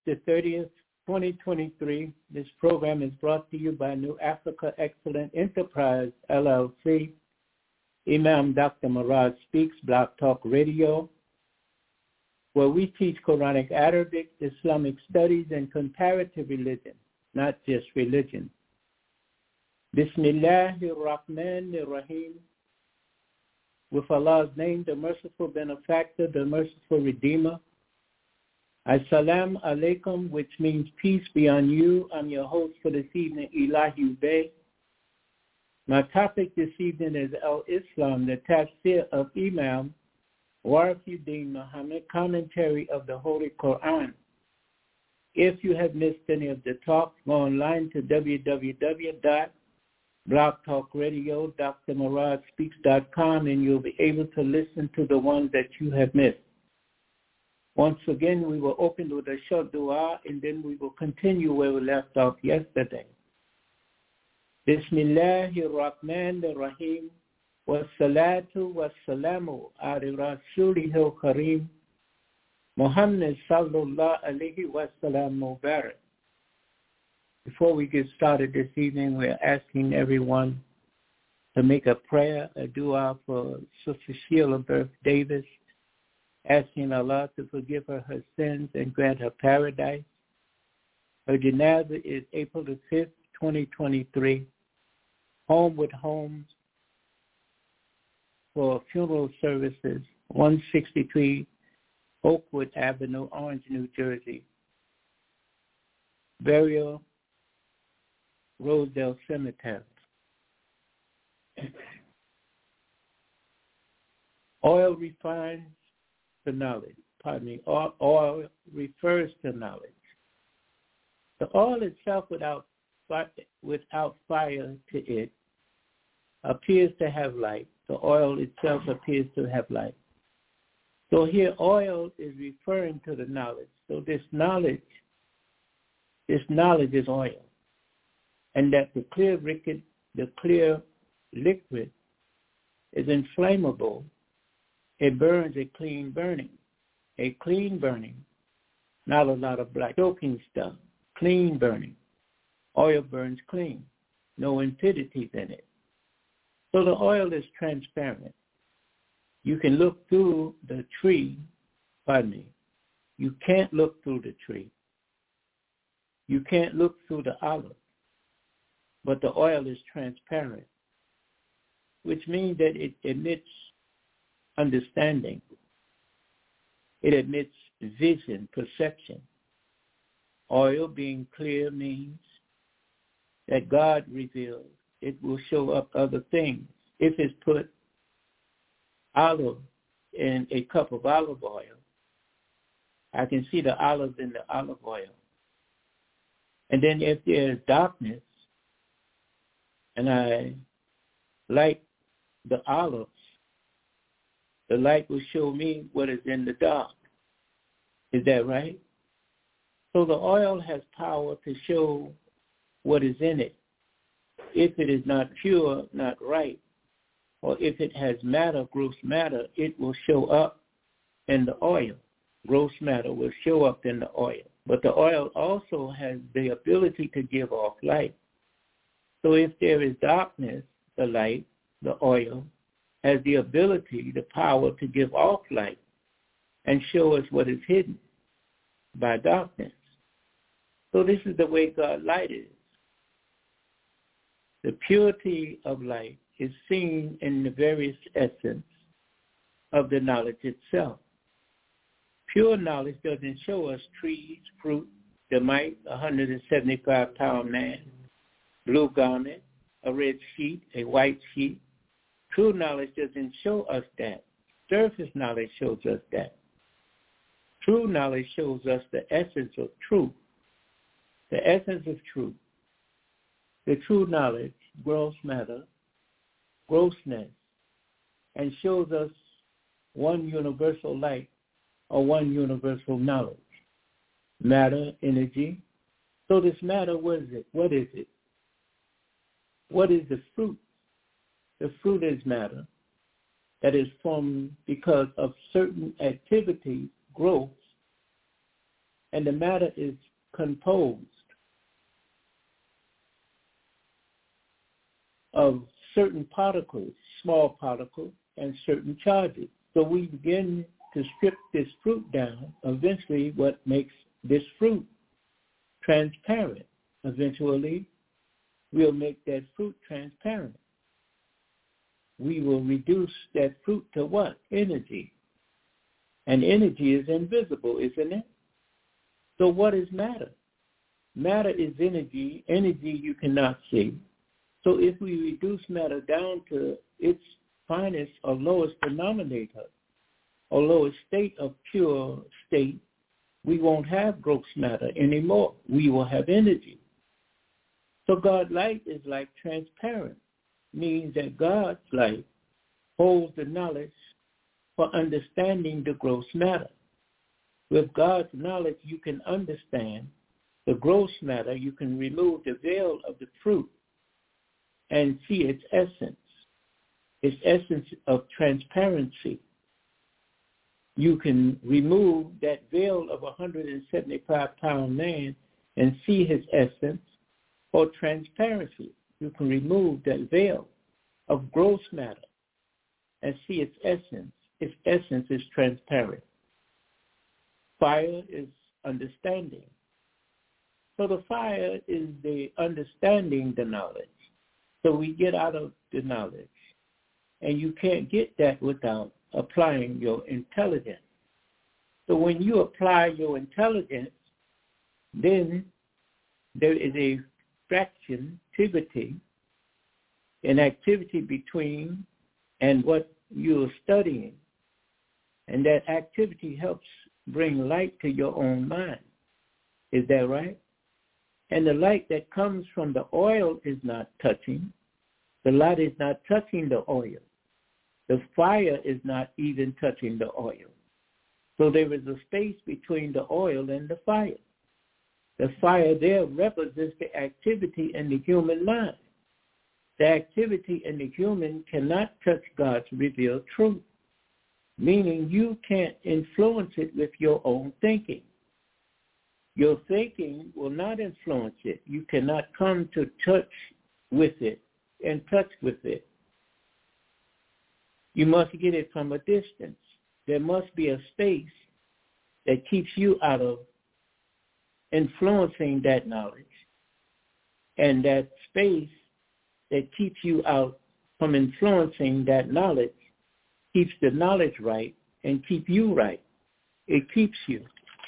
the 30th, 2023. This program is brought to you by New Africa Excellent Enterprise, LLC. Imam Dr. Murad Speaks, Blog Talk Radio, where we teach Quranic, Arabic, Islamic studies, and comparative religion, not just religion. Bismillahir Rahmanir Rahim. With Allah's name, the merciful benefactor, the merciful redeemer. Assalamu alaikum, which means peace be on you. I'm your host for this evening, Ilahi Bey. My topic this evening is Al-Islam, the tafsir of Imam Warafuddin Muhammad, commentary of the Holy Quran. If you have missed any of the talks, go online to www.blogtalkradio.drmuradspeaks.com and you'll be able to listen to the ones that you have missed. Once again, we will open with a short dua and then we will continue where we left off yesterday. Bismillahir Rahmanir Rahim. Wassalatu wassalamu ala rasulihil kareem. Muhammad sallallahu alayhi wa sallam mubarak. Before we get started this evening, we're asking everyone to make a prayer, a dua for Sister Sheila Birth Davis, asking Allah to forgive her sins and grant her paradise. Her janazah is April the 5th, 2023. Homewood Homes for funeral services, 163 Oakwood Avenue, Orange, New Jersey. Burial, Rosedale Cemetery. Oil refines to knowledge. Oil refers to knowledge. The oil itself without fire to it appears to have light. The oil itself appears to have light. So here oil is referring to the knowledge. So this knowledge is oil. And that the clear liquid is inflammable. It burns a clean burning. A clean burning, not a lot of black choking stuff. Clean burning. Oil burns clean. No impudities in it. So the oil is transparent. You can look through the tree, You can't look through the tree. You can't look through the olive. But the oil is transparent, which means that it emits understanding. It emits vision, perception. Oil being clear means that God reveals. It will show up other things. If it's put olive in a cup of olive oil, I can see the olive in the olive oil. And then if there's darkness, and I light the olives, the light will show me what is in the dark. Is that right? So the oil has power to show what is in it. If it is not pure, not right, or if it has matter, gross matter, it will show up in the oil. Gross matter will show up in the oil. But the oil also has the ability to give off light. So if there is darkness, the light, the oil, has the ability, the power to give off light and show us what is hidden by darkness. So this is the way God's light is. The purity of light is seen in the various essence of the knowledge itself. Pure knowledge doesn't show us trees, fruit, the might, 175-pound man, blue garment, a red sheet, a white sheet. True knowledge doesn't show us that. Surface knowledge shows us that. True knowledge shows us the essence of truth. The essence of truth. The true knowledge, gross matter, grossness, and shows us one universal light or one universal knowledge. Matter, energy. So this matter, what is it? What is it? What is the fruit? The fruit is matter that is formed because of certain activities, growth, And the matter is composed of certain particles, small particles, and certain charges. So we begin to strip this fruit down. Eventually, what makes this fruit transparent? Eventually, we'll make that fruit transparent. We will reduce that fruit to what? Energy. And energy is invisible, isn't it? So what is matter? Matter is energy. Energy you cannot see. So if we reduce matter down to its finest or lowest denominator, or lowest state of pure state, we won't have gross matter anymore. We will have energy. So God's light is like transparent, means that God's light holds the knowledge for understanding the gross matter. With God's knowledge, you can understand the gross matter. You can remove the veil of the fruit and see its essence of transparency. You can remove that veil of a 175-pound man and see his essence or transparency. You can remove that veil of gross matter and see its essence. Its essence is transparent. Fire is understanding. So the fire is the understanding the knowledge. So we get out of the knowledge. And you can't get that without applying your intelligence. So when you apply your intelligence, then there is a activity, an activity between and what you're studying. And that activity helps bring light to your own mind. Is that right? And the light that comes from the oil is not touching. The light is not touching the oil. The fire is not even touching the oil. So there is a space between the oil and the fire. The fire there represents the activity in the human mind. The activity in the human cannot touch God's revealed truth, meaning you can't influence it with your own thinking. Your thinking will not influence it. You cannot come to touch with it and touch with it. You must get it from a distance. There must be a space that keeps you out of influencing that knowledge, and that space that keeps you out from influencing that knowledge keeps the knowledge right and keep you right. It keeps you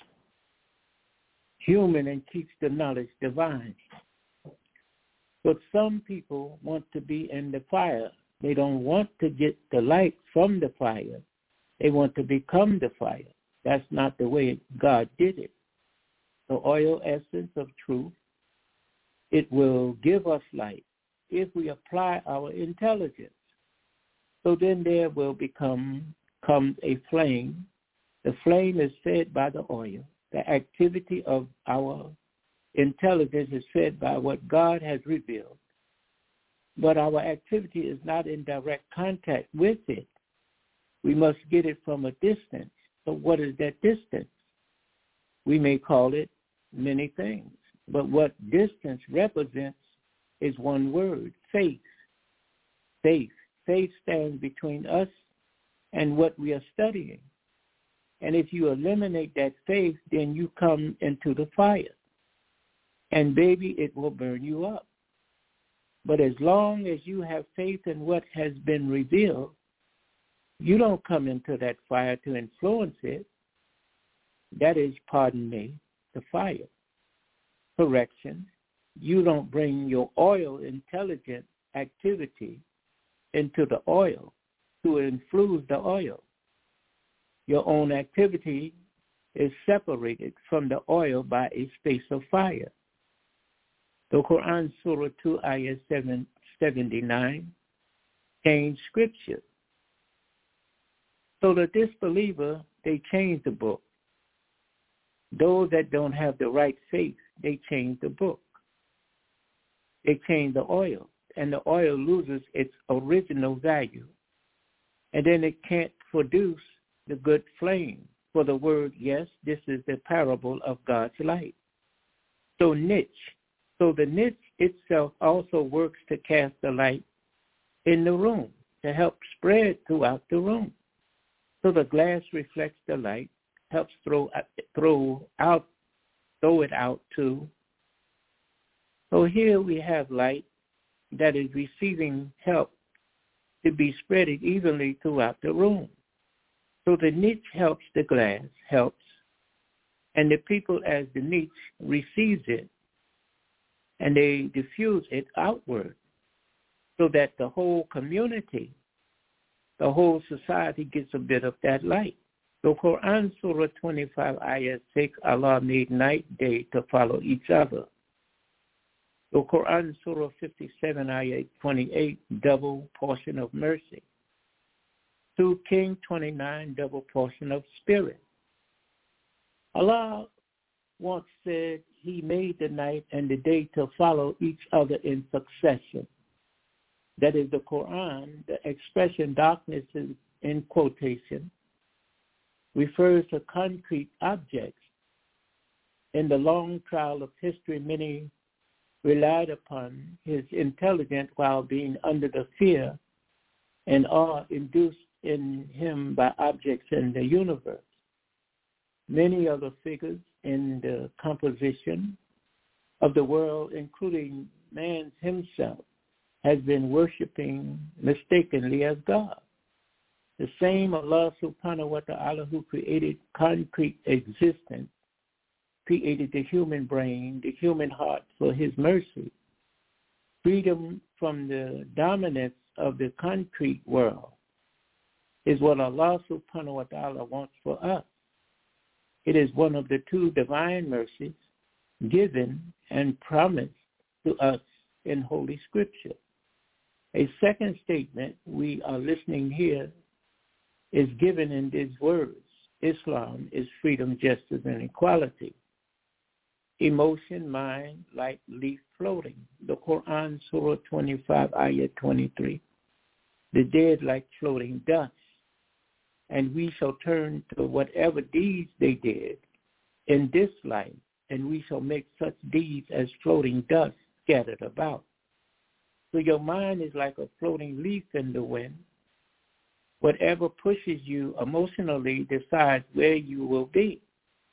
human and keeps the knowledge divine. But some people want to be in the fire. They don't want to get the light from the fire. They want to become the fire. That's not the way God did it. The oil essence of truth, it will give us light if we apply our intelligence. So then there will comes a flame. The flame is fed by the oil. The activity of our intelligence is fed by what God has revealed. But our activity is not in direct contact with it. We must get it from a distance. So what is that distance? We may call it many things. But what distance represents is one word, faith. Faith. Faith stands between us and what we are studying. And if you eliminate that faith, then you come into the fire. And baby, it will burn you up. But as long as you have faith in what has been revealed, you don't come into that fire to influence it. That is, pardon me, the fire. Correction. You don't bring your oil intelligent activity into the oil to influence the oil. Your own activity is separated from the oil by a space of fire. The Quran, Surah 2, Ayah 79, changed scripture. So the disbeliever, they change the book. Those that don't have the right faith, they change the book. They change the oil, and the oil loses its original value. And then it can't produce the good flame, for the word yes. This is the parable of God's light. So niche. So the niche itself also works to cast the light in the room, to help spread throughout the room. So the glass reflects the light, helps throw it out too. So here we have light that is receiving help to be spread evenly throughout the room. So the niche helps the glass, and the people as the niche receives it, and they diffuse it outward, so that the whole community, the whole society gets a bit of that light. So Quran Surah 25, Ayah 6, Allah made night, day to follow each other. So Quran Surah 57, Ayah 28, double portion of mercy. To King 29, double portion of spirit. Allah once said he made the night and the day to follow each other in succession. That is the Quran. The expression darkness is in quotation refers to concrete objects. In the long trial of history, many relied upon his intelligence while being under the fear and awe induced in him by objects in the universe. Many other figures in the composition of the world, including man himself, has been worshiping mistakenly as God. The same Allah subhanahu wa ta'ala who created concrete existence, created the human brain, the human heart for his mercy. Freedom from the dominance of the concrete world is what Allah subhanahu wa ta'ala wants for us. It is one of the two divine mercies given and promised to us in Holy Scripture. A second statement we are listening here is given in these words. Islam is freedom, justice, and equality. Emotion, mind, like leaf floating. The Quran, Surah 25, Ayah 23. The dead like floating dust. And we shall turn to whatever deeds they did in this life, and we shall make such deeds as floating dust scattered about. So your mind is like a floating leaf in the wind. Whatever pushes you emotionally decides where you will be.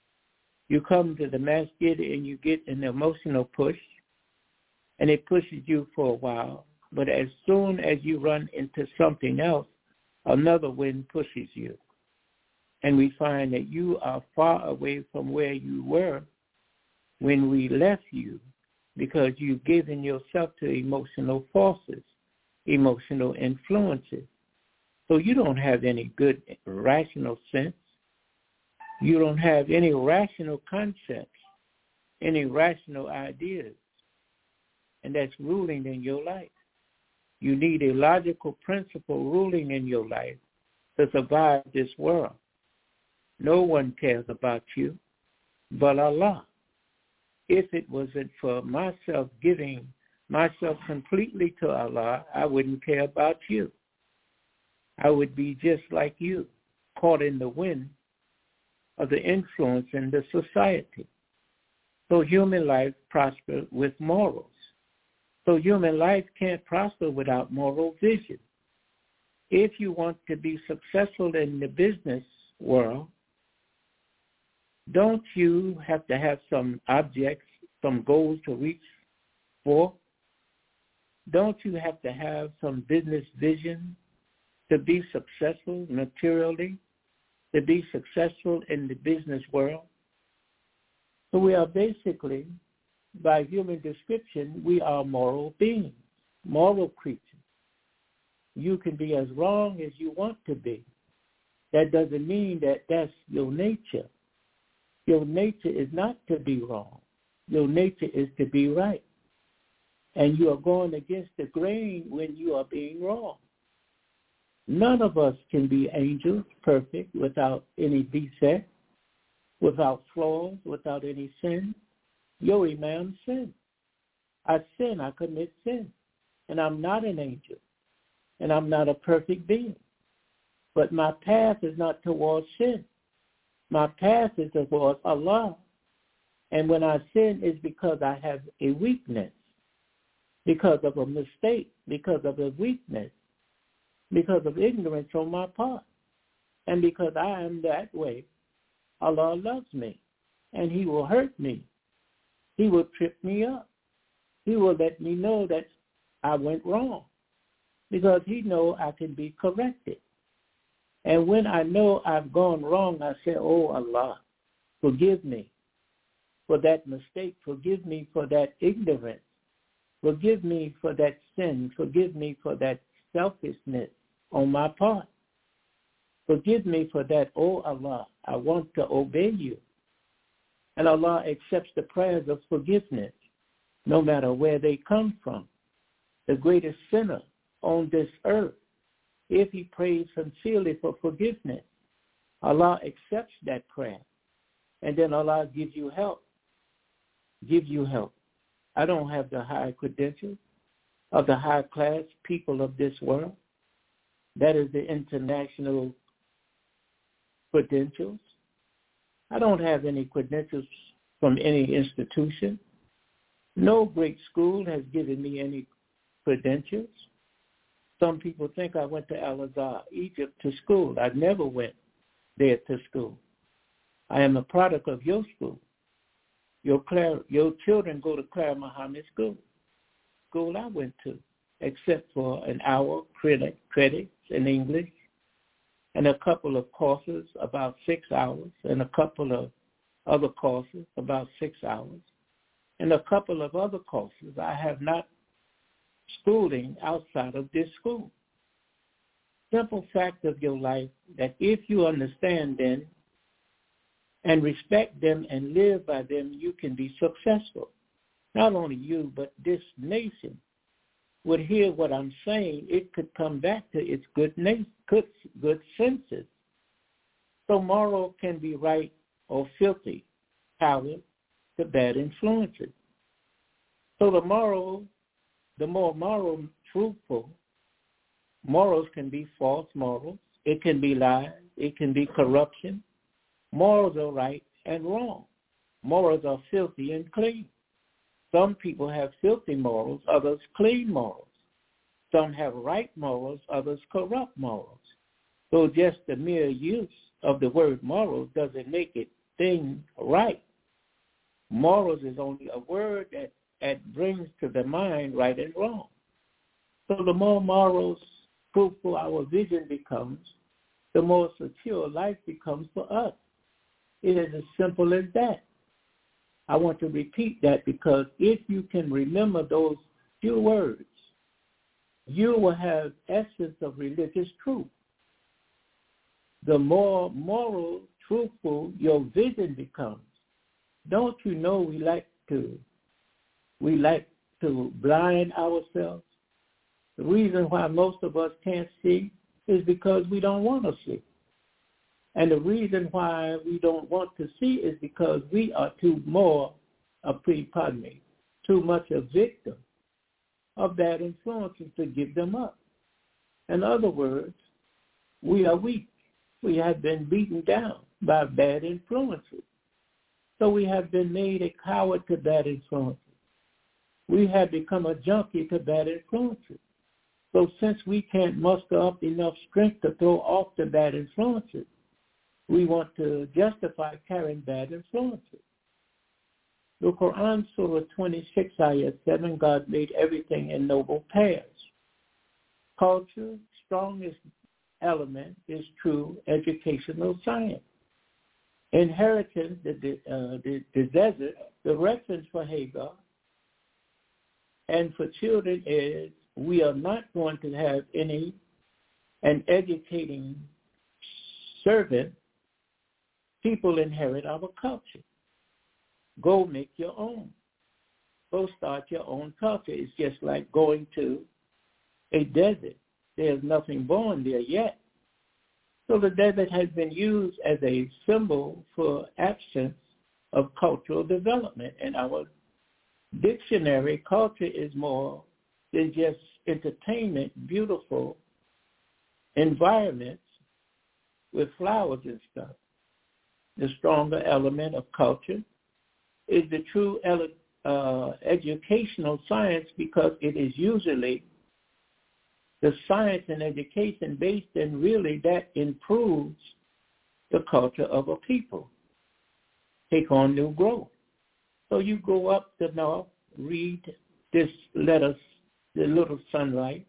You come to the masjid and you get an emotional push, and it pushes you for a while. But as soon as you run into something else, another wind pushes you. And we find that you are far away from where you were when we left you, because you've given yourself to emotional forces, emotional influences. So you don't have any good rational sense. You don't have any rational concepts, any rational ideas, and that's ruling in your life. You need a logical principle ruling in your life to survive this world. No one cares about you but Allah. If it wasn't for myself giving myself completely to Allah, I wouldn't care about you. I would be just like you, caught in the wind of the influence in the society. So human life prospers with morals. So human life can't prosper without moral vision. If you want to be successful in the business world, don't you have to have some objects, some goals to reach for? Don't you have to have some business vision to be successful materially, to be successful in the business world? So we are basically, by human description, we are moral beings, moral creatures. You can be as wrong as you want to be. That doesn't mean that that's your nature. Your nature is not to be wrong. Your nature is to be right. And you are going against the grain when you are being wrong. None of us can be angels, perfect, without any defect, without flaws, without any sin. Your Imam sinned. I sin, I commit sin. And I'm not an angel. And I'm not a perfect being. But my path is not towards sin. My past is towards Allah. And when I sin, it's because I have a weakness, because of a mistake, because of a weakness, because of ignorance on my part. And because I am that way, Allah loves me, and he will hurt me. He will trip me up. He will let me know that I went wrong, because he knows I can be corrected. And when I know I've gone wrong, I say, oh, Allah, forgive me for that mistake. Forgive me for that ignorance. Forgive me for that sin. Forgive me for that selfishness on my part. Forgive me for that, oh Allah, I want to obey you. And Allah accepts the prayers of forgiveness, no matter where they come from. The greatest sinner on this earth, if he prays sincerely for forgiveness, Allah accepts that prayer. And then Allah gives you help. Give you help. I don't have the high credentials of the high class people of this world. That is the international credentials. I don't have any credentials from any institution. No great school has given me any credentials. Some people think I went to Al-Azhar, Egypt, to school. I never went there to school. I am a product of your school. Your children go to Clara Muhammad School I went to, except for an hour credits in English, and a couple of courses, about 6 hours, and a couple of other courses, about 6 hours, and a couple of other courses. I have not schooling outside of this school. Simple fact of your life that if you understand them and respect them and live by them, you can be successful. Not only you, but this nation would hear what I'm saying. It could come back to its good senses. So moral can be right or filthy, power to bad influences. So the more moral, truthful, morals can be false morals. It can be lies. It can be corruption. Morals are right and wrong. Morals are filthy and clean. Some people have filthy morals, others clean morals. Some have right morals, others corrupt morals. So just the mere use of the word morals doesn't make it thing right. Morals is only a word that brings to the mind right and wrong. So the more morals fruitful our vision becomes, the more secure life becomes for us. It is as simple as that. I want to repeat that because if you can remember those few words, you will have essence of religious truth. The more moral, truthful your vision becomes. Don't you know we like to blind ourselves? The reason why most of us can't see is because we don't want to see. And the reason why we don't want to see is because we are too much a victim of bad influences to give them up. In other words, we are weak. We have been beaten down by bad influences. So we have been made a coward to bad influences. We have become a junkie to bad influences. So since we can't muster up enough strength to throw off the bad influences, we want to justify carrying bad influences. The Quran, Surah 26, Ayah 7, God made everything in noble pairs. Culture, strongest element, is true educational science. Inheritance, the desert, the reference for Hagar, and for children is we are not going to have an educating servant. People inherit our culture. Go make your own. Go start your own culture. It's just like going to a desert. There's nothing born there yet. So the desert has been used as a symbol for absence of cultural development. In our dictionary, culture is more than just entertainment, beautiful environments with flowers and stuff. the stronger element of culture, is the true educational science, because it is usually the science and education based in really that improves the culture of a people, take on new growth. So you go up the north, read this letter, the little sunlight.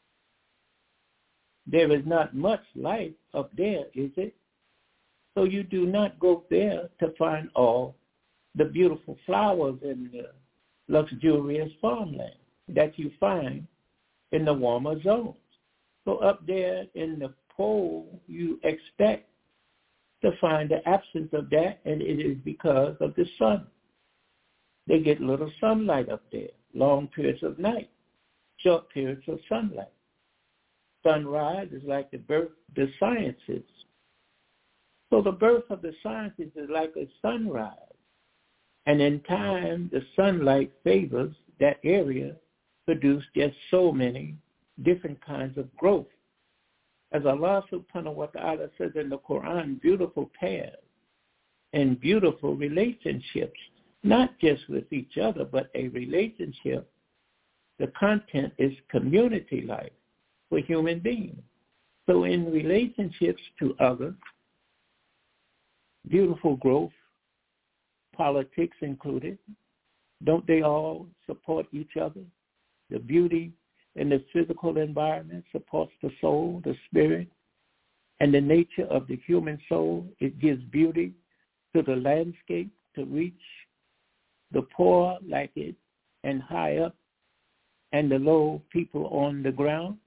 There is not much life up there, is it? So you do not go there to find all the beautiful flowers and the luxurious farmland that you find in the warmer zones. So up there in the pole, you expect to find the absence of that, and it is because of the sun. They get little sunlight up there, long periods of night, short periods of sunlight. Sunrise is like the birth of the sciences. So the birth of the sciences is like a sunrise. And in time, the sunlight favors that area, produce just so many different kinds of growth. As Allah subhanahu wa ta'ala says in the Quran, beautiful pairs and beautiful relationships, not just with each other, but a relationship. The content is community life for human beings. So in relationships to others, beautiful growth, politics included, don't they all support each other? The beauty in the physical environment supports the soul, the spirit, and the nature of the human soul. It gives beauty to the landscape to reach the poor like it and high up, and the low people on the ground.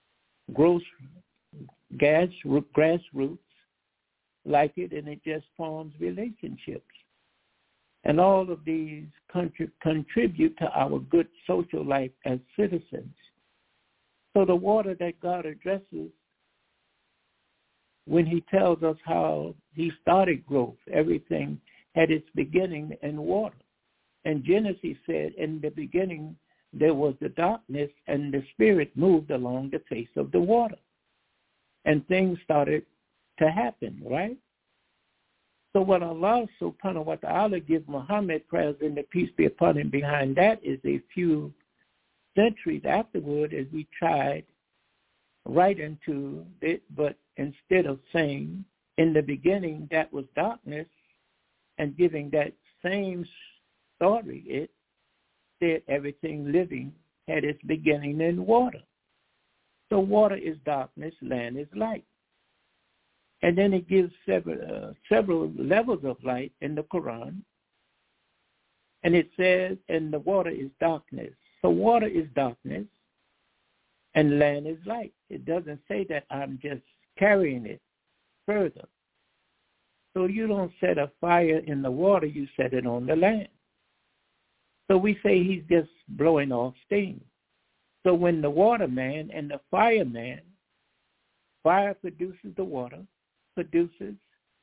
Grassroots like it, and it just forms relationships. And all of these contribute to our good social life as citizens. So the water that God addresses when he tells us how he started growth, everything had its beginning in water. And Genesis said, in the beginning there was the darkness, and the Spirit moved along the face of the water. And things started to happen, right? So what Allah subhanahu wa ta'ala gives Muhammad, praise and the peace be upon him, behind that is a few centuries afterward, as we tried right into it, but instead of saying in the beginning that was darkness and giving that same story, it said everything living had its beginning in water. So water is darkness, land is light. And then it gives several levels of light in the Quran. And it says, and the water is darkness. So water is darkness and land is light. It doesn't say that I'm just carrying it further. So you don't set a fire in the water, you set it on the land. So we say he's just blowing off steam. So when the waterman and the fireman, fire produces the water, produces,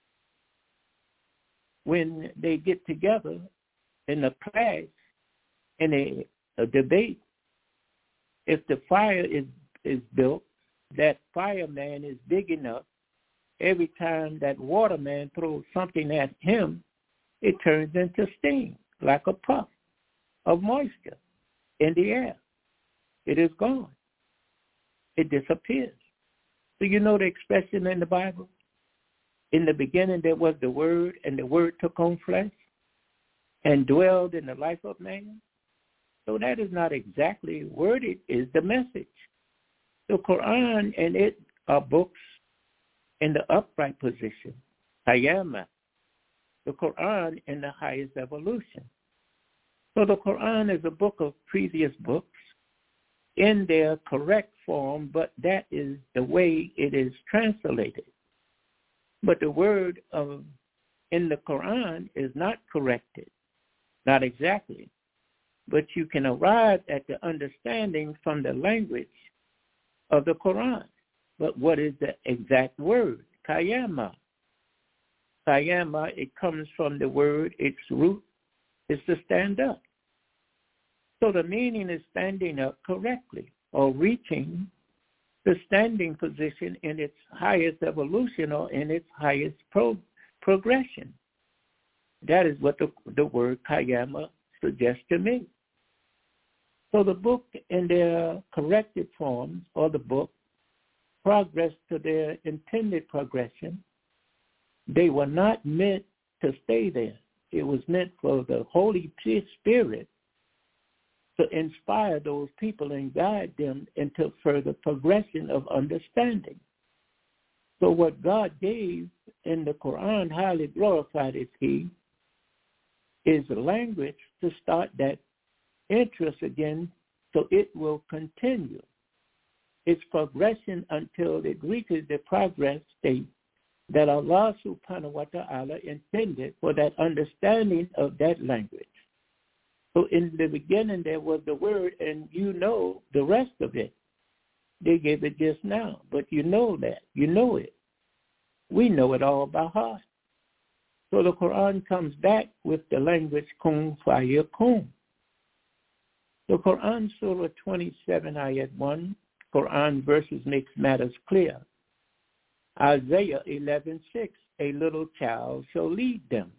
when they get together in a clash, in a debate, if the fire is built, that fireman is big enough, every time that waterman throws something at him, it turns into steam, like a puff of moisture in the air. It is gone. It disappears. So you know the expression in the Bible? In the beginning there was the Word, and the Word took on flesh and dwelled in the life of man. So that is not exactly worded, is the message. The Quran and it are books in the upright position, Qiyamah. The Quran in the highest evolution. So the Quran is a book of previous books in their correct form, but that is the way it is translated. But the word in the Quran is not corrected, not exactly. But you can arrive at the understanding from the language of the Quran. But what is the exact word? Qiyamah. Qiyamah, it comes from the word, its root is to stand up. So the meaning is standing up correctly, or reaching the standing position in its highest evolution or in its highest progression. That is what the word Kayama suggests to me. So the book in their corrected forms, or the book, progress to their intended progression, they were not meant to stay there. It was meant for the Holy Spirit to inspire those people and guide them into further progression of understanding. So what God gave in the Quran, highly glorified is He, is language to start that interest again, so it will continue its progression until it reaches the progress state that Allah subhanahu wa ta'ala intended for that understanding of that language. So in the beginning there was the word, and you know the rest of it. They gave it just now, but you know that. You know it. We know it all by heart. So the Quran comes back with the language kun fayakun. The Quran, Surah 27, Ayat 1, Quran verses makes matters clear. Isaiah 11:6, a little child shall lead them.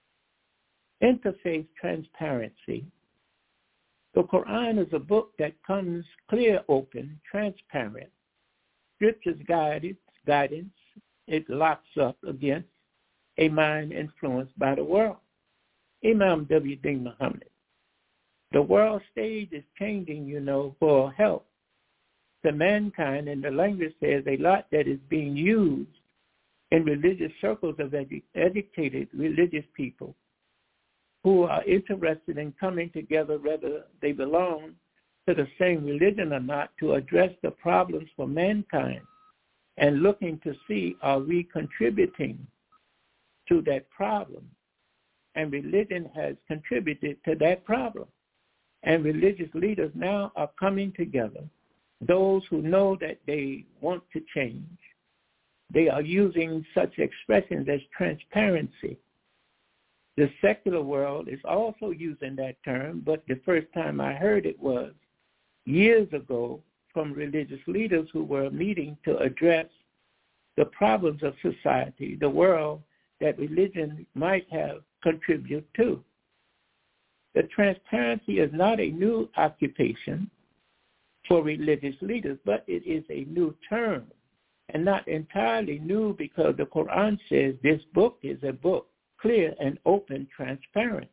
Interfaith transparency. The Quran is a book that comes clear, open, transparent. Scripture's guidance, it locks up against a mind influenced by the world. Imam W.D. Muhammad. The world stage is changing, for help to mankind, and the language says a lot that is being used in religious circles of educated religious people who are interested in coming together, whether they belong to the same religion or not, to address the problems for mankind and looking to see, are we contributing to that problem? And religion has contributed to that problem. And religious leaders now are coming together. Those who know that they want to change, they are using such expressions as transparency. The secular world is also using that term, but the first time I heard it was years ago from religious leaders who were meeting to address the problems of society, the world that religion might have contributed to. The transparency is not a new occupation for religious leaders, but it is a new term, and not entirely new, because the Quran says this book is a book, clear and open, transparent.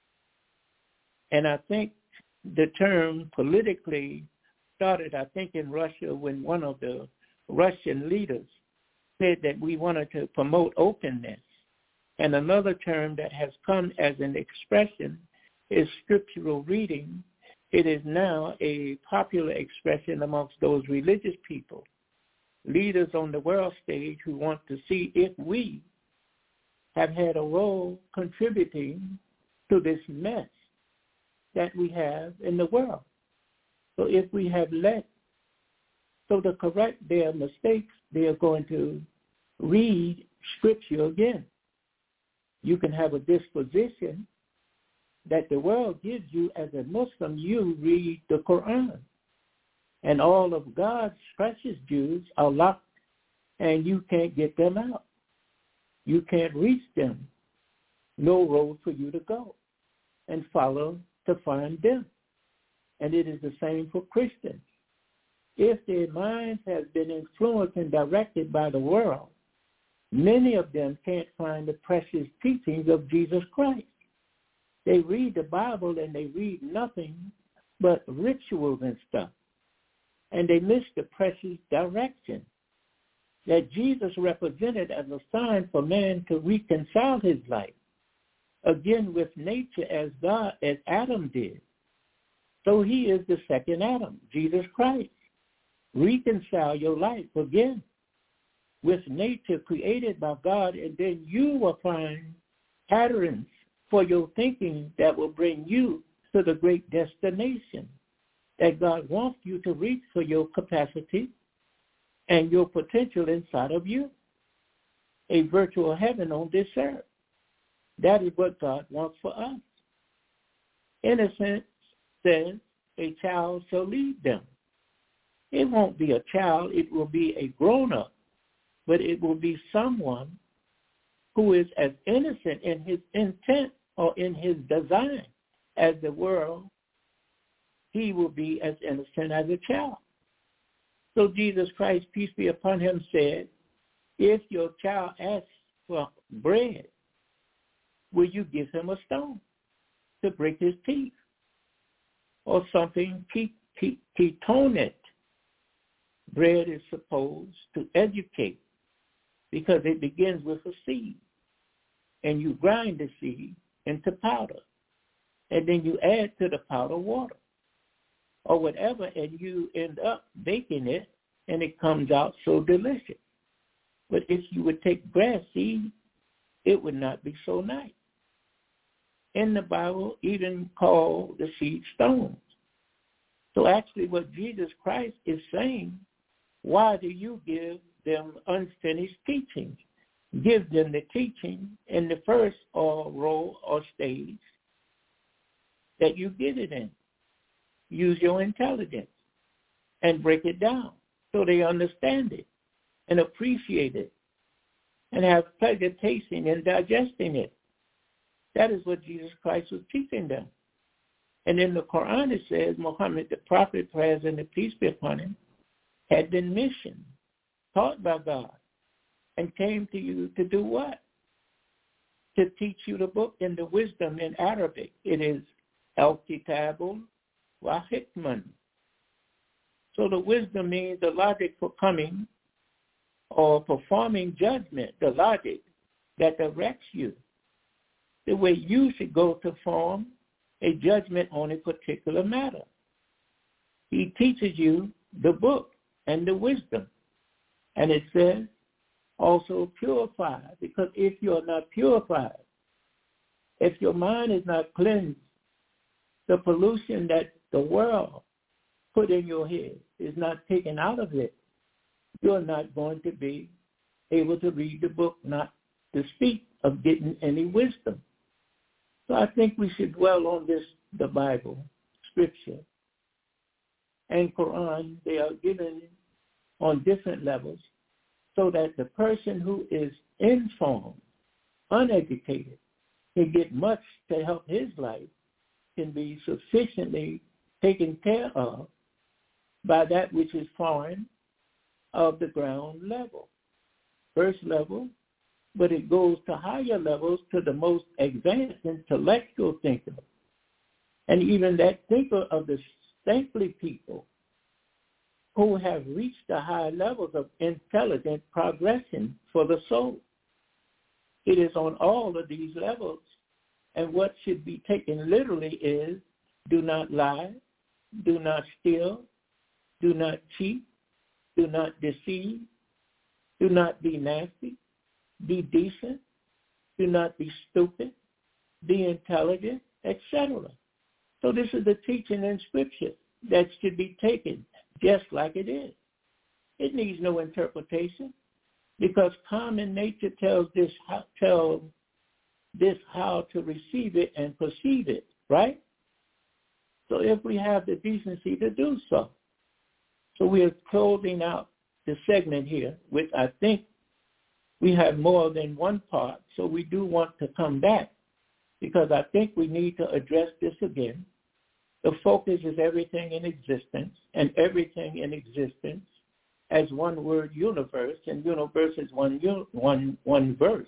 And I think the term politically started, in Russia when one of the Russian leaders said that we wanted to promote openness. And another term that has come as an expression is scriptural reading. It is now a popular expression amongst those religious people, leaders on the world stage, who want to see if we have had a role contributing to this mess that we have in the world. So if we have to correct their mistakes, they are going to read scripture again. You can have a disposition that the world gives you as a Muslim. You read the Quran, and all of God's precious Jews are locked, and you can't get them out. You can't reach them. No road for you to go and follow to find them. And it is the same for Christians. If their minds have been influenced and directed by the world, many of them can't find the precious teachings of Jesus Christ. They read the Bible and they read nothing but rituals and stuff. And they miss the precious direction that Jesus represented as a sign for man to reconcile his life again with nature, as Adam did. So he is the second Adam, Jesus Christ. Reconcile your life again with nature created by God, and then you will find patterns for your thinking that will bring you to the great destination that God wants you to reach for your capacity and your potential inside of you, a virtual heaven on this earth. That is what God wants for us. Innocence says a child shall lead them. It won't be a child, it will be a grown-up, but it will be someone who is as innocent in his intent or in his design as the world, he will be as innocent as a child. So Jesus Christ, peace be upon him, said, if your child asks for bread, will you give him a stone to break his teeth? Or something ketonic. Bread is supposed to educate because it begins with a seed. And you grind the seed into powder. And then you add to the powder water or whatever, and you end up baking it, and it comes out so delicious. But if you would take grass seed, it would not be so nice. In the Bible, even call the seed stones. So actually what Jesus Christ is saying, why do you give them unfinished teaching? Give them the teaching in the first role or stage that you get it in. Use your intelligence and break it down so they understand it and appreciate it and have pleasure tasting and digesting it. That is what Jesus Christ was teaching them. And in the Quran it says Muhammad, the prophet, praise and the peace be upon him, had been missioned, taught by God, and came to you to do what? To teach you the book and the wisdom in Arabic. It is Al-Kitabul wa Hikman. So the wisdom means the logic for coming or performing judgment, the logic that directs you, the way you should go to form a judgment on a particular matter. He teaches you the book and the wisdom. And it says also purify, because if you're not purified, if your mind is not cleansed, the pollution that the world put in your head is not taken out of it, you're not going to be able to read the book, not to speak of getting any wisdom. So I think we should dwell on this, the Bible, Scripture, and Quran. They are given on different levels so that the person who is informed, uneducated, can get much to help his life, can be sufficiently taken care of by that which is foreign of the ground level. First level, but it goes to higher levels to the most advanced intellectual thinker. And even that thinker of the saintly people who have reached the high levels of intelligent progression for the soul. It is on all of these levels. And what should be taken literally is do not lie, do not steal, do not cheat, do not deceive, do not be nasty, be decent, do not be stupid, be intelligent, etc. So this is the teaching in Scripture that should be taken just like it is. It needs no interpretation because common nature tells this how to receive it and perceive it, right? So if we have the decency to do so. So we are closing out the segment here, which I think we have more than one part, so we do want to come back because I think we need to address this again. The focus is everything in existence, and everything in existence as one word universe, and universe is one verse.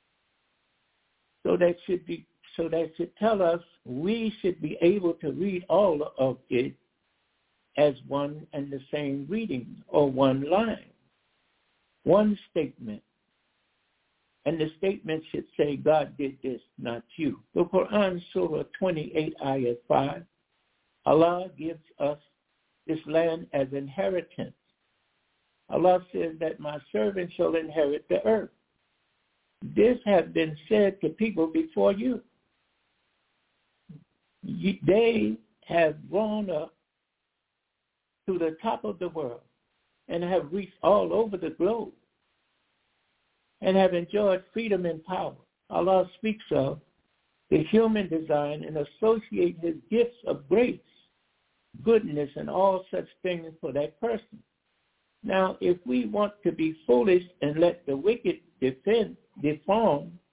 So that should tell us we should be able to read all of it as one and the same reading or one line, one statement. And the statement should say, God did this, not you. The Quran, Surah 28, Ayah 5, Allah gives us this land as inheritance. Allah says that my servant shall inherit the earth. This has been said to people before you. They have grown up to the top of the world and have reached all over the globe and have enjoyed freedom and power. Allah speaks of the human design and associate his gifts of grace, goodness, and all such things for that person. Now, if we want to be foolish and let the wicked deform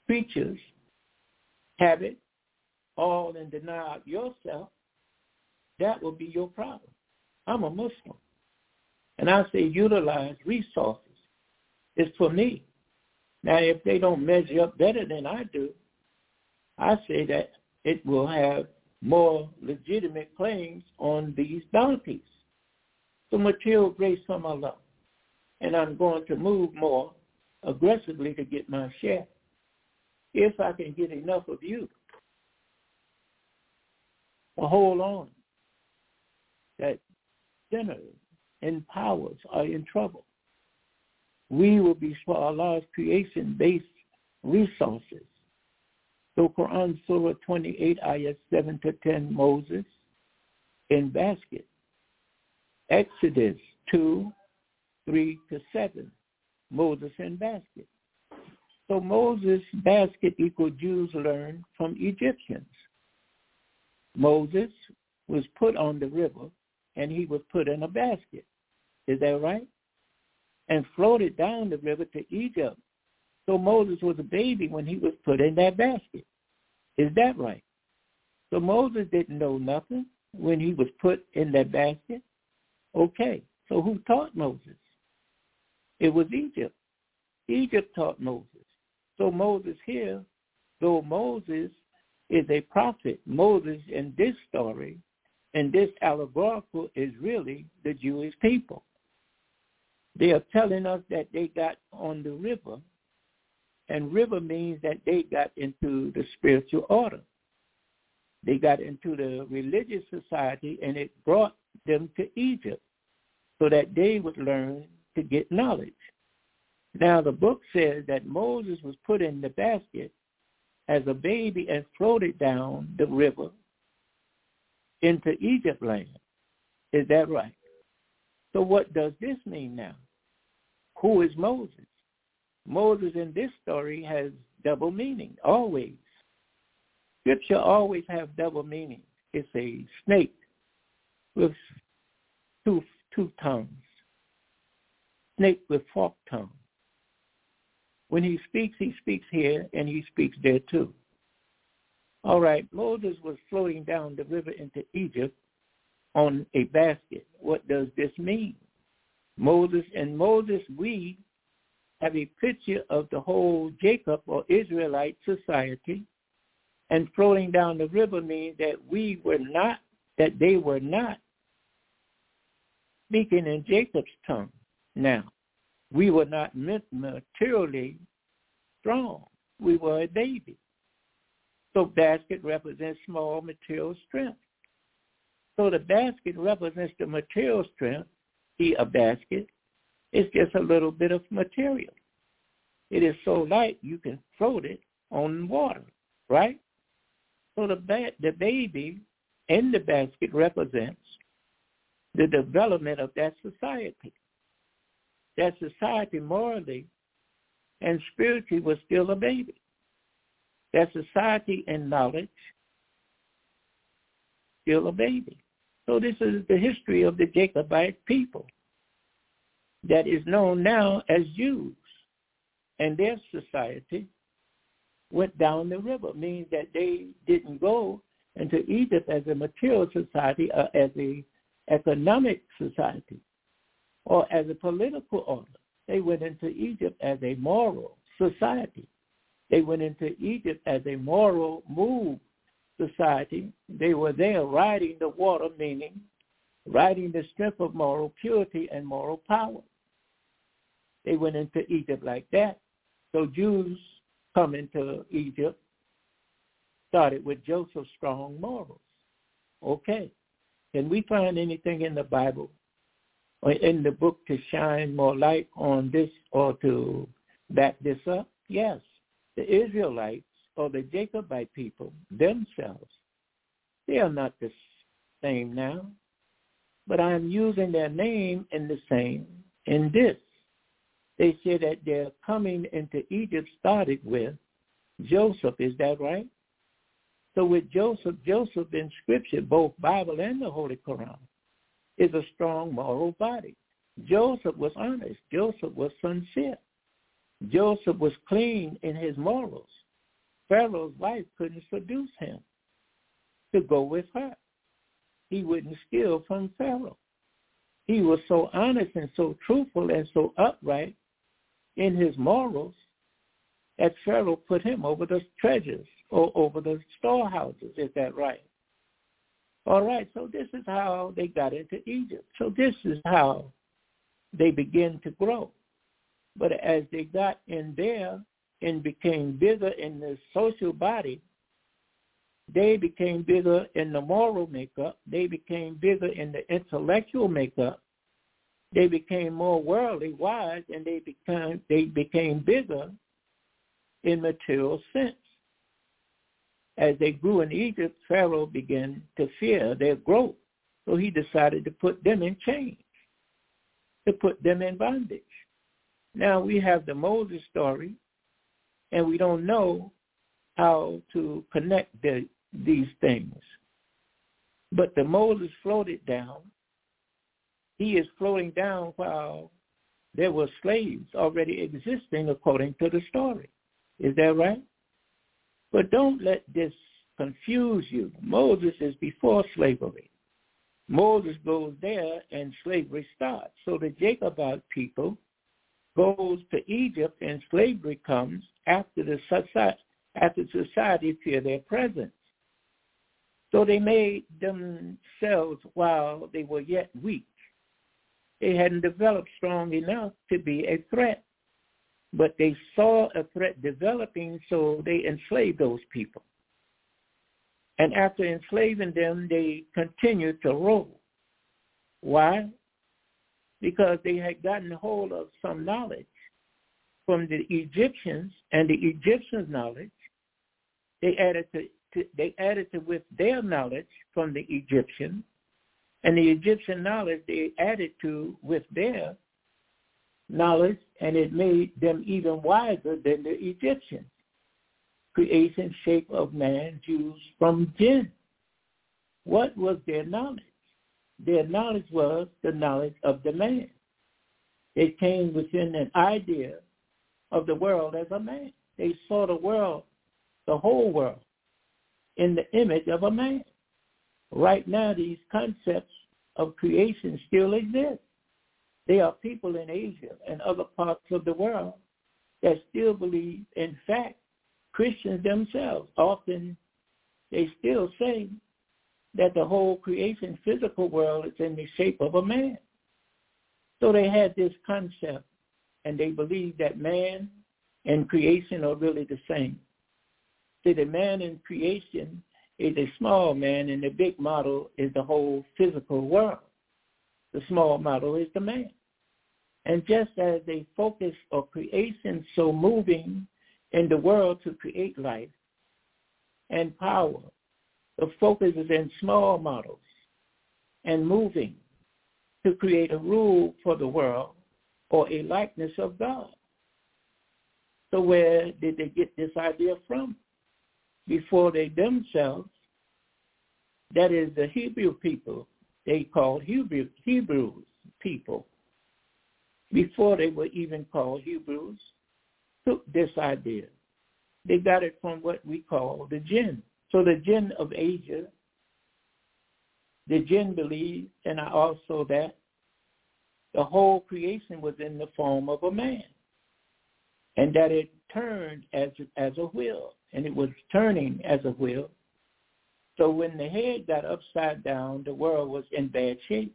preachers have it all and deny yourself, that will be your problem. I'm a Muslim. And I say utilize resources. It's for me. Now, if they don't measure up better than I do, I say that it will have more legitimate claims on these bounties. So material grace from Allah. And I'm going to move more aggressively to get my share. If I can get enough of you to hold on, that sinners and powers are in trouble. We will be for Allah's creation-based resources. So Quran Surah 28, ayat 7 to 10, Moses in basket. Exodus 2, 3 to 7, Moses in basket. So Moses' basket equal Jews learn from Egyptians. Moses was put on the river and he was put in a basket. Is that right? And floated down the river to Egypt. So Moses was a baby when he was put in that basket. Is that right? So Moses didn't know nothing when he was put in that basket. Okay, so who taught Moses? It was Egypt. Egypt taught Moses. So Moses here, though Moses is a prophet, Moses in this story, and this allegorical is really the Jewish people. They are telling us that they got on the river, and river means that they got into the spiritual order. They got into the religious society, and it brought them to Egypt so that they would learn to get knowledge. Now, the book says that Moses was put in the basket as a baby and floated down the river into Egypt land. Is that right? So what does this mean now? Who is Moses? Moses in this story has double meaning, always. Scripture always has double meaning. It's a snake with two tongues. Snake with forked tongue. When he speaks here, and he speaks there too. All right, Moses was floating down the river into Egypt on a basket. What does this mean? Moses, we have a picture of the whole Jacob or Israelite society, and floating down the river means that they were not speaking in Jacob's tongue. Now, we were not materially strong. We were a baby. So basket represents small material strength. So the basket represents the material strength. A basket is just a little bit of material. It is so light you can float it on water, right? So the baby in the basket represents the development of that society. That society morally and spiritually was still a baby. That society in knowledge, still a baby. So this is the history of the Jacobite people that is known now as Jews. And their society went down the river, meaning that they didn't go into Egypt as a material society or as an economic society or as a political order. They went into Egypt as a moral society. They went into Egypt as a moral move society. They were there riding the water, meaning riding the strength of moral purity and moral power. They went into Egypt like that. So Jews come into Egypt started with Joseph's strong morals. Okay. Can we find anything in the Bible or in the book to shine more light on this or to back this up? Yes. The Israelites or the Jacobite people themselves, they are not the same now, but I am using their name in the same in this. They say that their coming into Egypt started with Joseph. Is that right? So with Joseph in Scripture, both Bible and the Holy Quran, is a strong moral body. Joseph was honest. Joseph was sincere. Joseph was clean in his morals. Pharaoh's wife couldn't seduce him to go with her. He wouldn't steal from Pharaoh. He was so honest and so truthful and so upright in his morals that Pharaoh put him over the treasures or over the storehouses. Is that right? All right, so this is how they got into Egypt. So this is how they began to grow. But as they got in there and became bigger in the social body, they became bigger in the moral makeup. They became bigger in the intellectual makeup. They became more worldly wise, and they became bigger in material sense. As they grew in Egypt, Pharaoh began to fear their growth. So he decided to put them in chains, to put them in bondage. Now we have the Moses story, and we don't know how to connect these things. But the Moses floated down. He is floating down while there were slaves already existing according to the story. Is that right? But don't let this confuse you. Moses is before slavery. Moses goes there and slavery starts. So the Jacobite people goes to Egypt and slavery comes after society fear their presence. So they made themselves while they were yet weak. They hadn't developed strong enough to be a threat. But they saw a threat developing, so they enslaved those people. And after enslaving them, they continued to rule. Why? Because they had gotten hold of some knowledge from the Egyptians, and the Egyptians' knowledge, they added to with their knowledge from the Egyptians, and the Egyptian knowledge they added to with their knowledge, and it made them even wiser than the Egyptians. Creation, shape of man, Jews from jinn. What was their knowledge? Their knowledge was the knowledge of the man. They came within an idea of the world as a man. They saw the world, the whole world, in the image of a man. Right now, these concepts of creation still exist. There are people in Asia and other parts of the world that still believe, in fact, Christians themselves, often they still say that the whole creation physical world is in the shape of a man. So they had this concept, and they believe that man and creation are really the same. See, the man in creation is a small man, and the big model is the whole physical world. The small model is the man. And just as they focus on creation, so moving in the world to create life and power, the focus is in small models and moving to create a rule for the world or a likeness of God. So where did they get this idea from? Before they themselves, that is the Hebrew people, they called Hebrews people. Before they were even called Hebrews, took this idea. They got it from what we call the jinn. So the jinn of Asia, the jinn believed, and also that the whole creation was in the form of a man, and that it turned as a wheel, and it was turning as a wheel. So when the head got upside down, the world was in bad shape.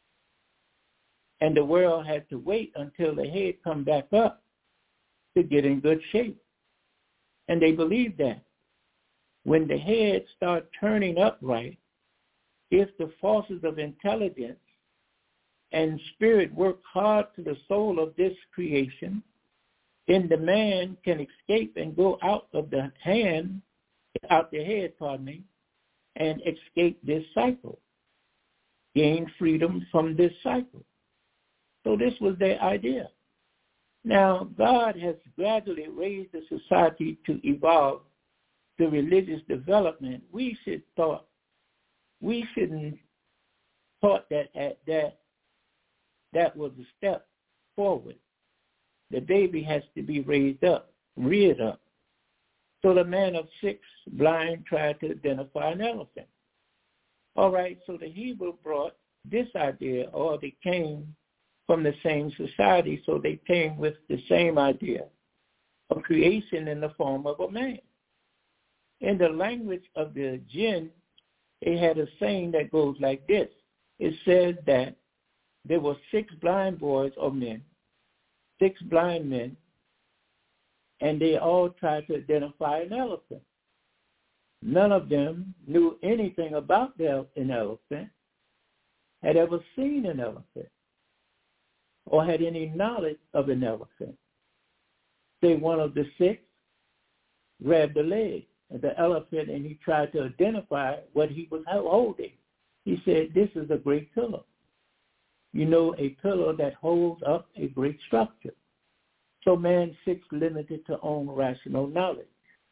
And the world had to wait until the head come back up to get in good shape. And they believed that when the head start turning upright, if the forces of intelligence and spirit work hard to the soul of this creation, then the man can escape and go out of the head, and escape this cycle, gain freedom from this cycle. So this was their idea. Now, God has gradually raised the society to evolve the religious development. We shouldn't thought that was a step forward. The baby has to be raised up, reared up. So the man of 6 blind tried to identify an elephant. All right, so the Hebrew brought this idea, or they came from the same society, so they came with the same idea of creation in the form of a man. In the language of the jinn, it had a saying that goes like this. It said that there were 6 blind boys or men, 6 blind men, and they all tried to identify an elephant. None of them knew anything about an elephant, had ever seen an elephant, or had any knowledge of an elephant. Say one of the 6 grabbed the leg of the elephant and he tried to identify what he was holding. He said, this is a great pillar. You know, a pillar that holds up a great structure. So man 6 limited to own rational knowledge.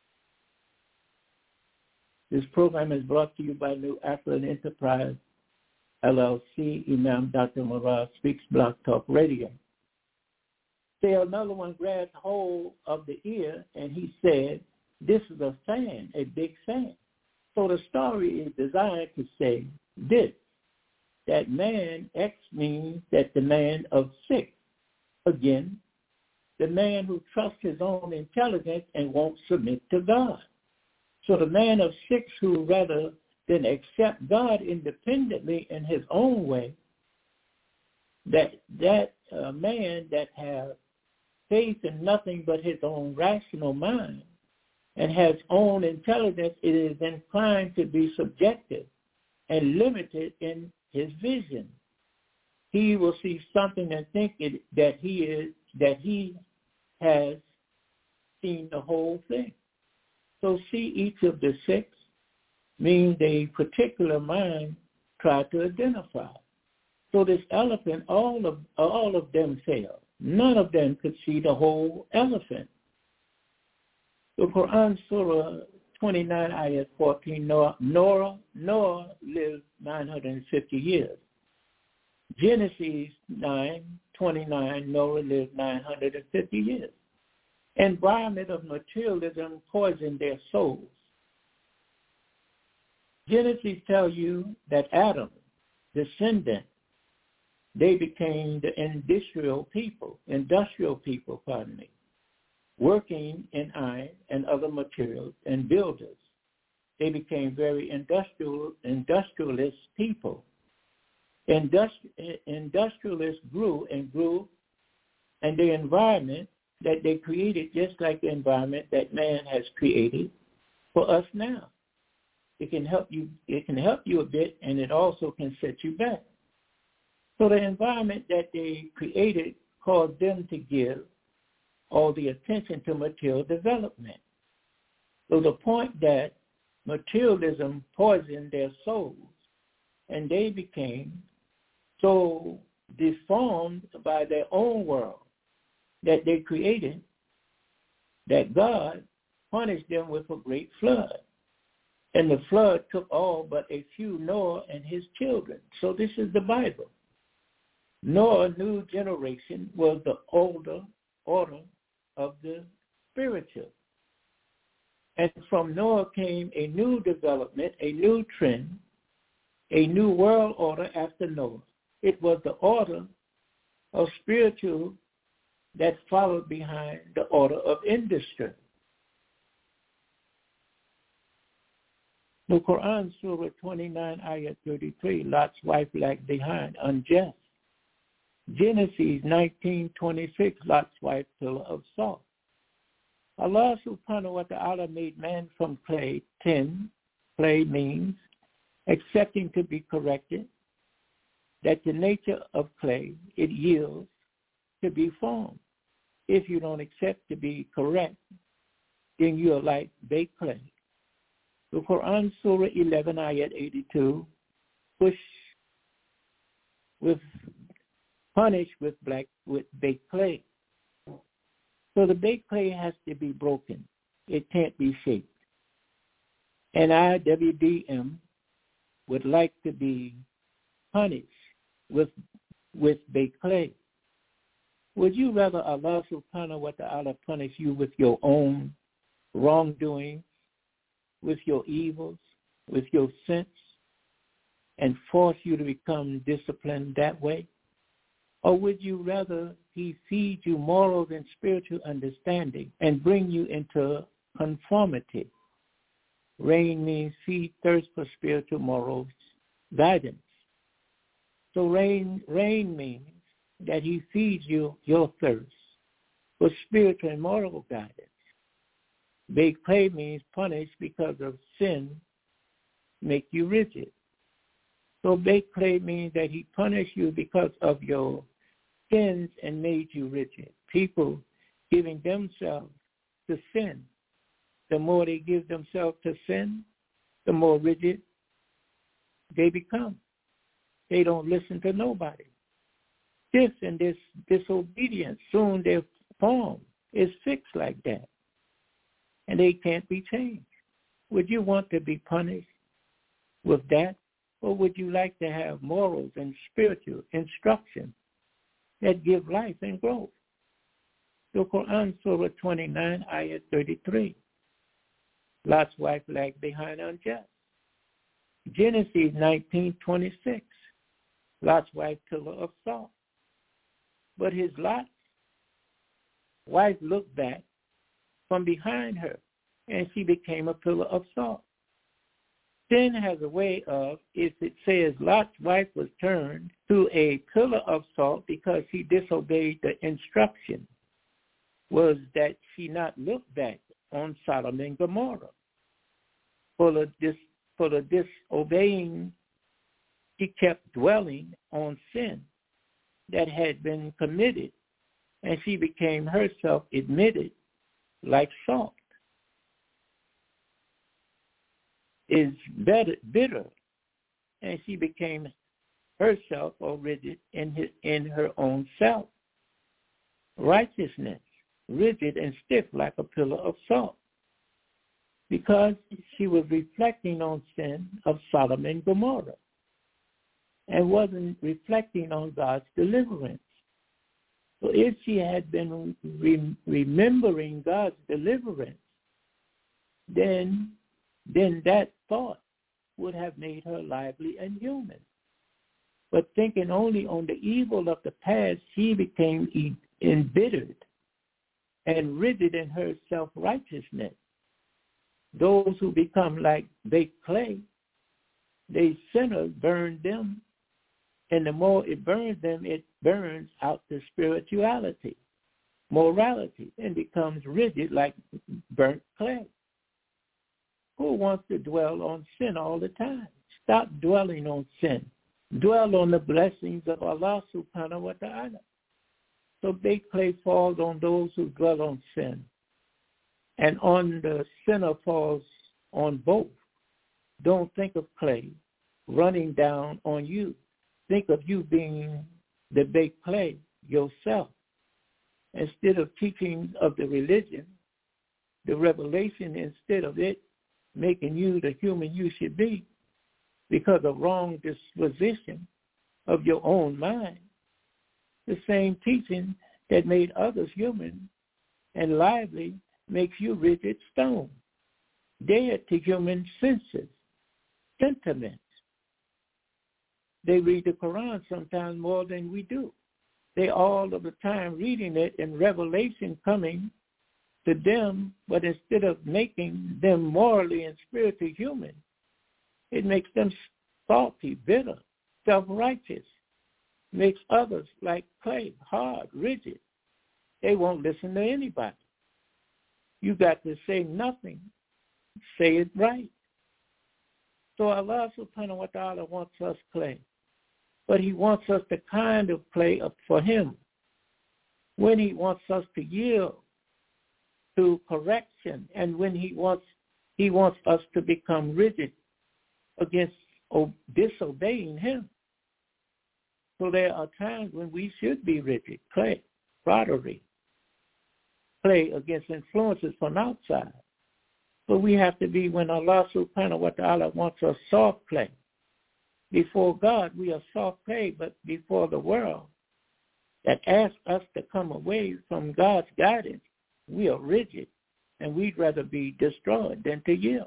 This program is brought to you by New African Enterprise, LLC, Imam Dr. Murad Speaks Blog Talk Radio. Say another one grabbed hold of the ear and he said, this is a fan, a big fan. So the story is designed to say this, that man X means that the man of 6, again, the man who trusts his own intelligence and won't submit to God. So the man of 6 who rather than accept God independently in his own way, that man that has faith in nothing but his own rational mind and has own intelligence, it is inclined to be subjective and limited in his vision. He will see something and think that he has seen the whole thing. So see each of the 6 means a particular mind tried to identify. So this elephant, all of them failed. None of them could see the whole elephant. The Quran, Surah 29, Ayat 14, Noah lived 950 years. Genesis 9:29, Noah lived 950 years. Environment of materialism poisoned their souls. Genesis tells you that Adam, descendant, they became the industrial people, working in iron and other materials and builders. They became very industrialist people. Industrialists grew, and the environment that they created, just like the environment that man has created for us now. It can help you a bit, and it also can set you back. So the environment that they created caused them to give all the attention to material development. So the point that materialism poisoned their souls, and they became so deformed by their own world that they created that God punished them with a great flood. And the flood took all but a few, Noah and his children. So this is the Bible. Noah's new generation was the older order of the spiritual. And from Noah came a new development, a new trend, a new world order after Noah. It was the order of spiritual that followed behind the order of industry. The Quran, Surah 29, Ayat 33, Lot's wife lagged behind, unjust. Genesis 19:26, Lot's wife, pillar of salt. Allah subhanahu wa ta'ala made man from clay. 10, clay means accepting to be corrected, that the nature of clay, it yields to be formed. If you don't accept to be correct, then you are like baked clay. The Quran, Surah 11, Ayat 82, punished with baked clay. So the baked clay has to be broken. It can't be shaped. And IWDM would like to be punished with baked clay. Would you rather Allah subhanahu wa ta'ala punish you with your own wrongdoing, with your evils, with your sins, and force you to become disciplined that way? Or would you rather he feed you morals and spiritual understanding and bring you into conformity? Reign means feed thirst for spiritual morals, guidance. So reign means that he feeds you your thirst for spiritual and moral guidance. Baked clay means punish because of sin, make you rigid. So baked clay means that he punished you because of your sins and made you rigid. People giving themselves to sin. The more they give themselves to sin, the more rigid they become. They don't listen to nobody. This and this disobedience, soon their form is fixed like that. And they can't be changed. Would you want to be punished with that? Or would you like to have morals and spiritual instruction that give life and growth? The Quran, Surah 29, Ayah 33. Lot's wife lagged behind unjust. Genesis 19:26. Lot's wife, pillar of salt. But his Lot's wife looked back from behind her, and she became a pillar of salt. Sin has a way of, if it says Lot's wife was turned to a pillar of salt because she disobeyed the instruction, was that she not look back on Sodom and Gomorrah. For the disobeying, she kept dwelling on sin that had been committed, and she became herself admitted like salt is bitter, and she became herself or rigid in her own self. Righteousness, rigid and stiff like a pillar of salt, because she was reflecting on sin of Sodom and Gomorrah and wasn't reflecting on God's deliverance. So if she had been remembering God's deliverance, then that thought would have made her lively and human. But thinking only on the evil of the past, she became embittered and rigid in her self-righteousness. Those who become like baked clay, they sinners burn them, and the more it burns them, it burns out the spirituality, morality, and becomes rigid like burnt clay. Who wants to dwell on sin all the time? Stop dwelling on sin. Dwell on the blessings of Allah subhanahu wa ta'ala. So baked clay falls on those who dwell on sin. And on the sinner falls on both. Don't think of clay running down on you. Think of you being the baked clay yourself. Instead of teaching of the religion, the revelation, instead of it making you the human you should be because of wrong disposition of your own mind, the same teaching that made others human and lively makes you rigid stone, dead to human senses, sentiments. They read the Quran sometimes more than we do. They all of the time reading it and revelation coming to them, but instead of making them morally and spiritually human, it makes them salty, bitter, self-righteous, makes others like clay, hard, rigid. They won't listen to anybody. You got to say nothing. Say it right. So Allah subhanahu wa ta'ala wants us clay, but he wants us the kind of clay for him. When he wants us to yield to correction, and when he wants us to become rigid against disobeying him. So there are times when we should be rigid, clay, pottery, clay against influences from outside. But we have to be, when Allah subhanahu wa ta'ala wants us soft clay. Before God, we are soft clay, but before the world that asks us to come away from God's guidance, we are rigid and we'd rather be destroyed than to yield.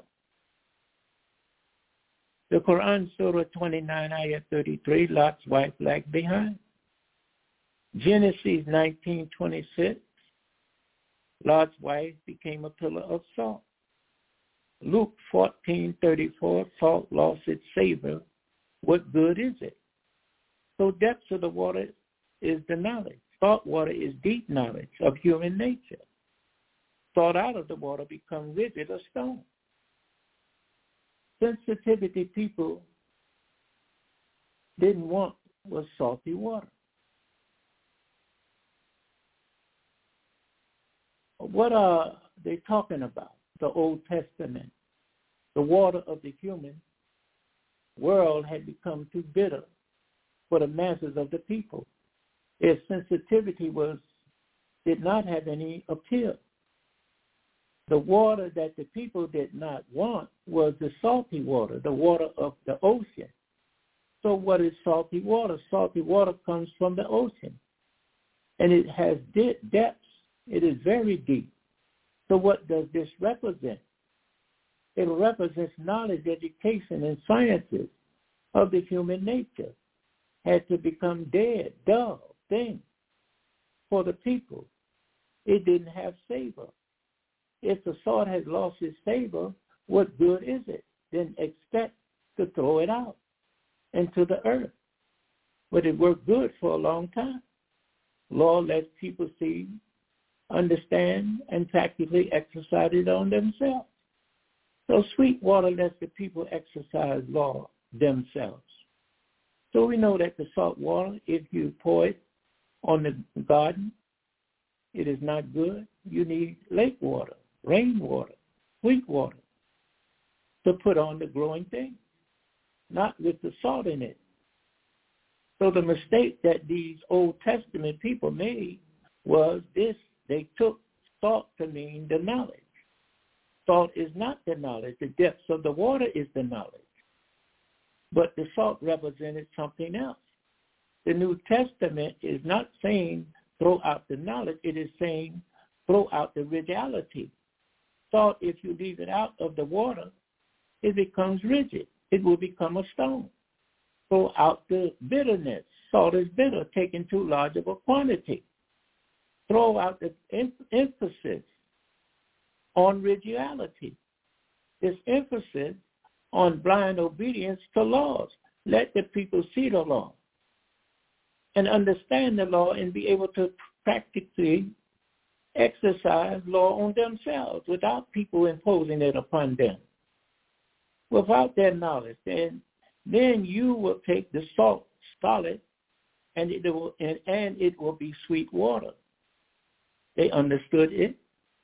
The Quran, Surah 29, Ayah 33, Lot's wife lagged behind. Genesis 19:26, Lot's wife became a pillar of salt. Luke 14:34, salt lost its savor. What good is it? So depths of the water is the knowledge. Salt water is deep knowledge of human nature. Salt out of the water becomes rigid or stone. Sensitivity people didn't want was salty water. What are they talking about? The Old Testament. The water of the human world had become too bitter for the masses of the people. Their sensitivity did not have any appeal. The water that the people did not want was the salty water, the water of the ocean. So what is salty water? Salty water comes from the ocean, and it has depths. It is very deep. So what does this represent? It represents knowledge, education, and sciences of the human nature had to become dead, dull things for the people. It didn't have savor. If the salt has lost its savor, what good is it? Then expect to throw it out into the earth. But it worked good for a long time. Law lets people see, understand, and practically exercise it on themselves. So sweet water lets the people exercise law themselves. So we know that the salt water, if you pour it on the garden, it is not good. You need lake water, rainwater, sweet water to put on the growing things, not with the salt in it. So the mistake that these Old Testament people made was this: they took salt to mean the knowledge. Salt is not the knowledge. The depths of the water is the knowledge. But the salt represented something else. The New Testament is not saying throw out the knowledge. It is saying throw out the rigidity. Salt, if you leave it out of the water, it becomes rigid. It will become a stone. Throw out the bitterness. Salt is bitter, taken too large of a quantity. Throw out the emphasis on rigidity. This emphasis on blind obedience to laws. Let the people see the law and understand the law and be able to practically exercise law on themselves without people imposing it upon them. Without their knowledge, then you will take the salt solid, and it will be sweet water. They understood it.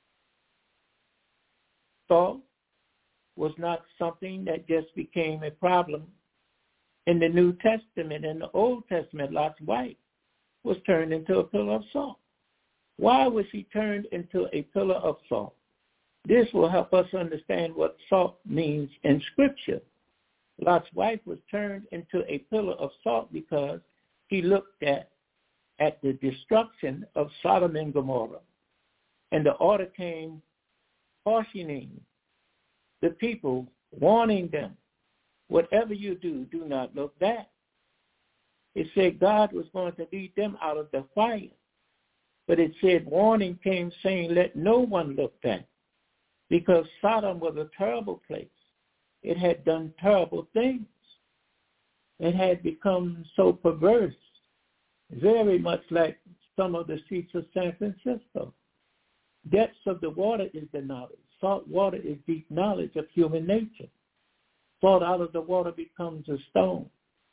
Salt was not something that just became a problem in the New Testament. In the Old Testament, Lot's wife was turned into a pillar of salt. Why was she turned into a pillar of salt? This will help us understand what salt means in Scripture. Lot's wife was turned into a pillar of salt because he looked at the destruction of Sodom and Gomorrah. And the order came cautioning the people, warning them, whatever you do, do not look back. It said God was going to lead them out of the fire. But it said warning came saying, let no one look back. Because Sodom was a terrible place. It had done terrible things. It had become so perverse, very much like some of the streets of San Francisco. Depths of the water is the knowledge. Salt water is deep knowledge of human nature. Salt out of the water becomes a stone.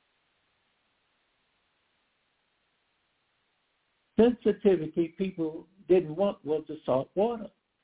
Sensitivity people didn't want was the salt water.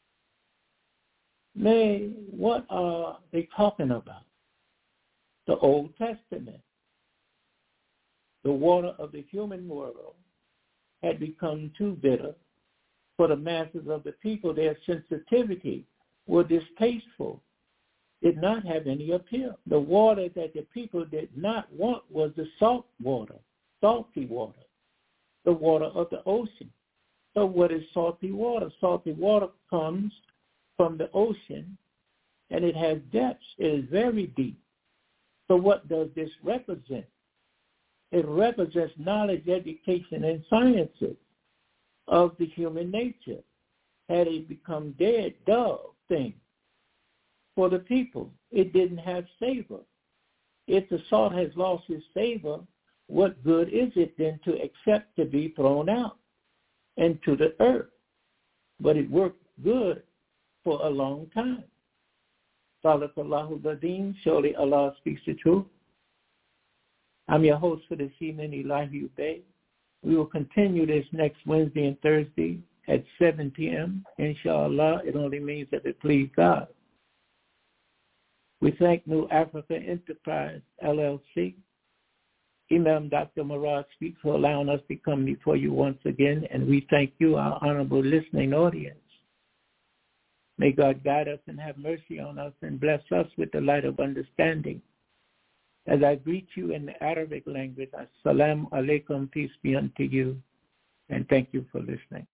What are they talking about? The Old Testament. The water of the human world had become too bitter for the masses of the people. Their sensitivity were distasteful, did not have any appeal. The water that the people did not want was the salt water, salty water, the water of the ocean. So what is salty water? Salty water comes from the ocean, and it has depths. It is very deep. So what does this represent? It represents knowledge, education, and sciences of the human nature. Had it become dead, dull thing for the people, it didn't have savor. If the salt has lost its savor, what good is it then to accept to be thrown out into the earth? But it worked good for a long time. Sadaqallahu al-Azim, surely Allah speaks the truth. I'm your host for this evening, Elijah Ubay. We will continue this next Wednesday and Thursday at 7 p.m. Inshallah, it only means that it please God. We thank New Africa Enterprise, LLC, Imam Dr. Murad Speaks, for allowing us to come before you once again, and we thank you, our honorable listening audience. May God guide us and have mercy on us and bless us with the light of understanding. As I greet you in the Arabic language, Assalamu alaikum, peace be unto you, and thank you for listening.